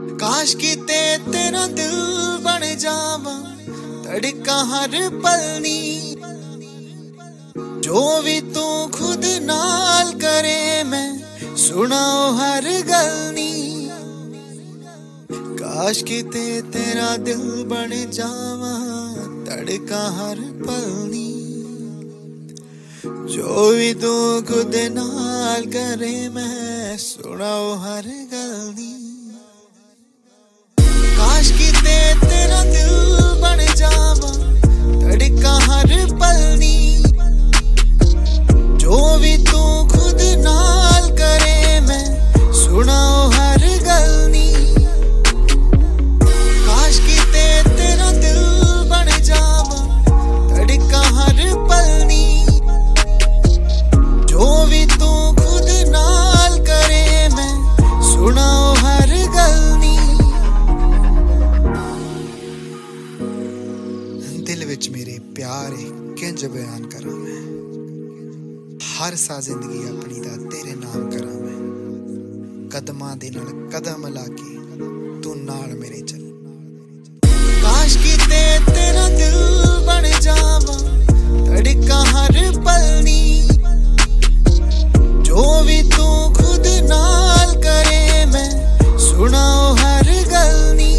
काश किते तेरा दिल बन जावा, धड़का हर पलनी। जो भी तू खुद नाल करे मैं सुनाओ हर गलनी। काश किते तेरा दिल बन जावा, धड़का हर पलनी। जो भी तू खुद नाल करे मैं सुनाओ हर गलनी। काश किते तेरा दिल बन जावा, धड़का हर पलनी। जो भी तू खुद नाल करे मैं सुनाओ हर गलनी। काश किते तेरा दिल बन जावा, धड़का हर पलनी। जो भी तू खुद नाल करे मैं सुनाओ हर गलनी। दिल विच मेरे प्यार किंज बयान करा मैं, हर सा जिंदगी अपनी दा तेरे नाम करा मैं। कदमां दे नाल कदम ला के तू नाल मेरे चल। काश किते तेरा दिल बन जावा, धड़का हर पलनी। जो भी तू खुद नाल करे मैं सुनाओ हर गलनी।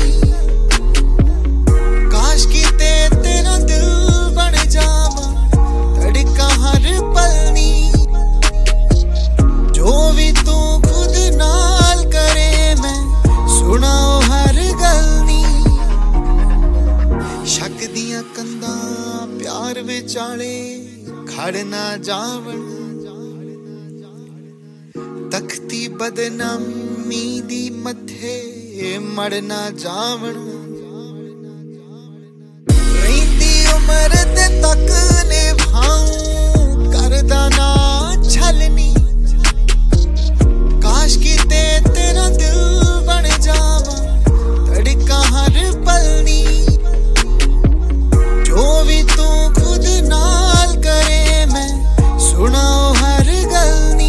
काश किते तेरा दिल बन जावा, धड़का हर पलनी। जो भी तू खुद नाल करे मैं सुनाओ हर गलनी। शक दियां कंधां प्यार विचाले खड़ ना जावण, तख्ती बदनामी दी मथे मड़ ना जावण। रहिंदी उमर ते तक निभाऊं करदा ना छलनी। काश किते तेरा दिल बन जावा, धड़का हर पलनी। जो भी तू खुद नाल करे मैं सुनाओ हर गलनी।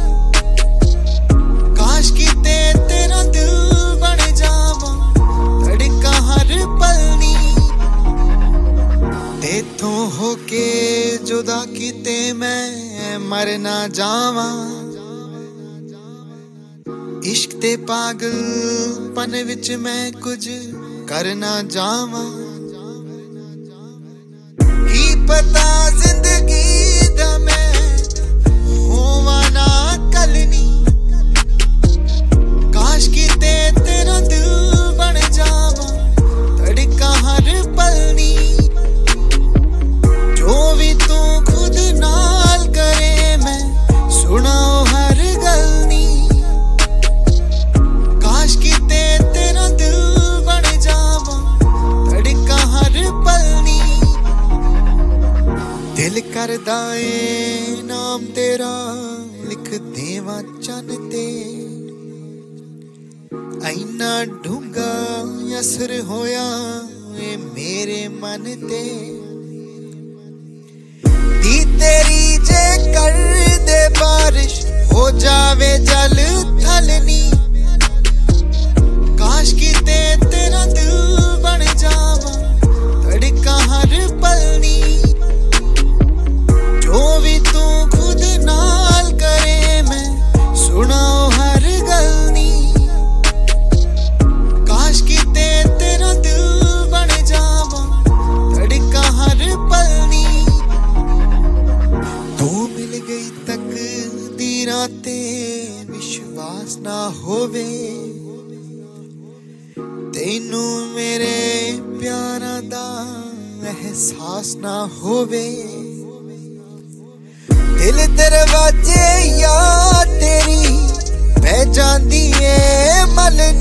काश किते तेरा दिल बन जावा, धड़का हर पलनी। तेथों होके जुदा किते मैं मर ना जावा। इश्क ते पागलपन विच मैं कुछ कर ना जावा। की पता जिंदगी दा मैं होवा ना कलनी। काश किते तेरा दिल बन जावा, धड़का हर पलनी। जो भी तू खुद नाल करे मैं सुनाओ हर गलनी। काश किते तेरा दिल बन जावा, धड़का हर पलनी। दिल करदा ए नाम तेरा लिख देवां चन्न ते। ऐना डूंगा असर होया ए मेरे मन ते। दी तेरी जे कर दे बारिश हो जावे जल थलनी। काश किते तेरा दिल बन जावा, धड़का हर पलनी। जो भी तू खुद नाल करे मैं सुनाओ हर गलनी। काश किते तेरा दिल बन जावा, धड़का हर पलनी। तू मिल गई तकदीरां ते विश्वास ना होवे। तेनू मेरे प्यारा दा एहसास ना होवे। दिल दरवाजे या तेरी बह जांदी ए मलनी।